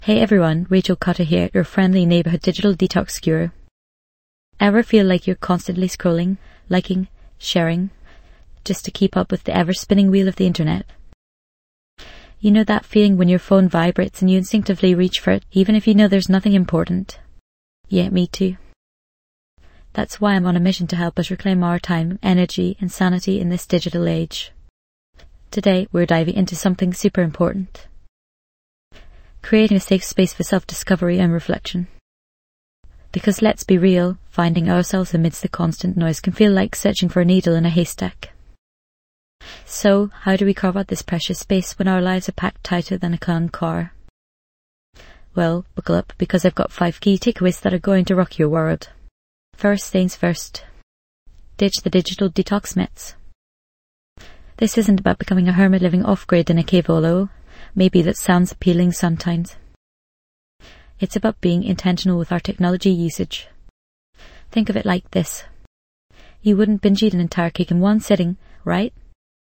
Hey everyone, Rachel Cotter here, your friendly neighborhood digital detox guru. Ever feel like you're constantly scrolling, liking, sharing, just to keep up with the ever-spinning wheel of the internet? You know that feeling when your phone vibrates and you instinctively reach for it, even if you know there's nothing important? Yeah, me too. That's why I'm on a mission to help us reclaim our time, energy, and sanity in this digital age. Today, we're diving into something super important. Creating a safe space for self-discovery and reflection. Because let's be real, finding ourselves amidst the constant noise can feel like searching for a needle in a haystack. So, how do we carve out this precious space when our lives are packed tighter than a clown car? Well, buckle up, because I've got 5 key takeaways that are going to rock your world. First things first. Ditch the digital detox myths. This isn't about becoming a hermit living off-grid in a cave, although maybe that sounds appealing sometimes. It's about being intentional with our technology usage. Think of it like this. You wouldn't binge eat an entire cake in one sitting, right?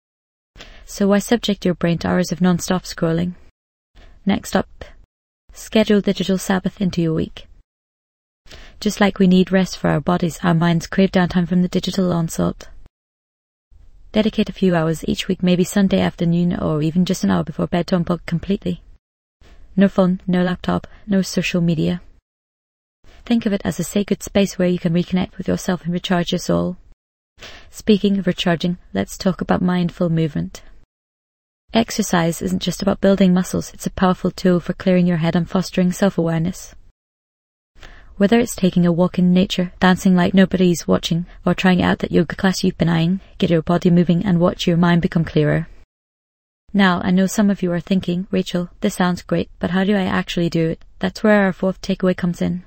So why subject your brain to hours of non-stop scrolling? Next up, schedule digital Sabbath into your week. Just like we need rest for our bodies, our minds crave downtime from the digital onslaught. Dedicate a few hours each week, maybe Sunday afternoon or even just an hour before bed, to unplug completely. No phone, no laptop, no social media. Think of it as a sacred space where you can reconnect with yourself and recharge your soul. Speaking of recharging, let's talk about mindful movement. Exercise isn't just about building muscles, it's a powerful tool for clearing your head and fostering self-awareness. Whether it's taking a walk in nature, dancing like nobody's watching, or trying out that yoga class you've been eyeing, get your body moving and watch your mind become clearer. Now, I know some of you are thinking, Rachel, this sounds great, but how do I actually do it? That's where our 4th takeaway comes in.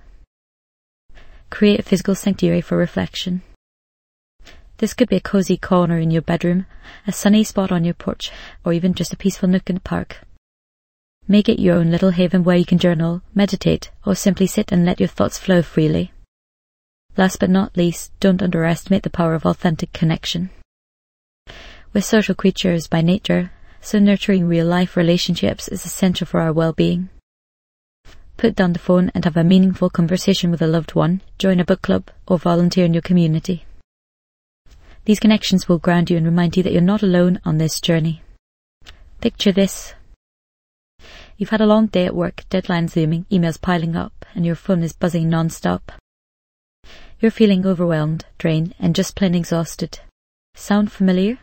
Create a physical sanctuary for reflection. This could be a cozy corner in your bedroom, a sunny spot on your porch, or even just a peaceful nook in the park. Make it your own little haven where you can journal, meditate, or simply sit and let your thoughts flow freely. Last but not least, don't underestimate the power of authentic connection. We're social creatures by nature, so nurturing real-life relationships is essential for our well-being. Put down the phone and have a meaningful conversation with a loved one, join a book club, or volunteer in your community. These connections will ground you and remind you that you're not alone on this journey. Picture this. You've had a long day at work, deadlines looming, emails piling up, and your phone is buzzing non-stop. You're feeling overwhelmed, drained, and just plain exhausted. Sound familiar?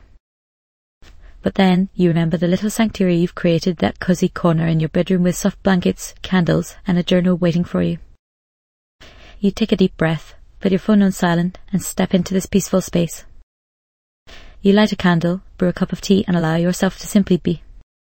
But then you remember the little sanctuary you've created, that cozy corner in your bedroom with soft blankets, candles, and a journal waiting for you. You take a deep breath, put your phone on silent, and step into this peaceful space. You light a candle, brew a cup of tea, and allow yourself to simply be.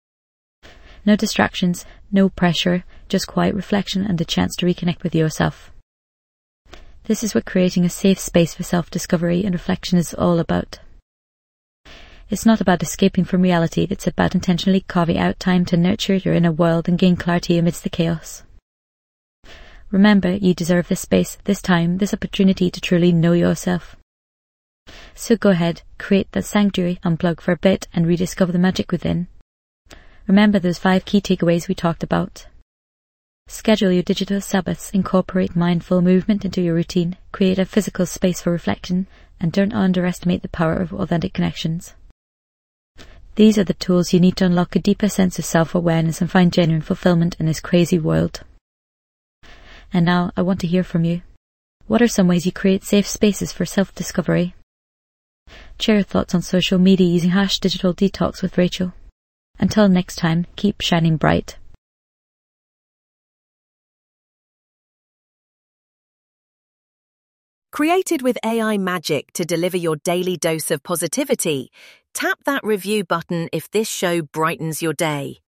No distractions, no pressure, just quiet reflection and the chance to reconnect with yourself. This is what creating a safe space for self-discovery and reflection is all about. It's not about escaping from reality, it's about intentionally carving out time to nurture your inner world and gain clarity amidst the chaos. Remember, you deserve this space, this time, this opportunity to truly know yourself. So go ahead, create that sanctuary, unplug for a bit, and rediscover the magic within. Remember those 5 key takeaways we talked about. Schedule your digital Sabbaths, incorporate mindful movement into your routine, create a physical space for reflection, and don't underestimate the power of authentic connections. These are the tools you need to unlock a deeper sense of self-awareness and find genuine fulfillment in this crazy world. And now, I want to hear from you. What are some ways you create safe spaces for self-discovery? Share your thoughts on social media using #DigitalDetox with Rachel. Until next time, keep shining bright. Created with AI magic to deliver your daily dose of positivity, tap that review button if this show brightens your day.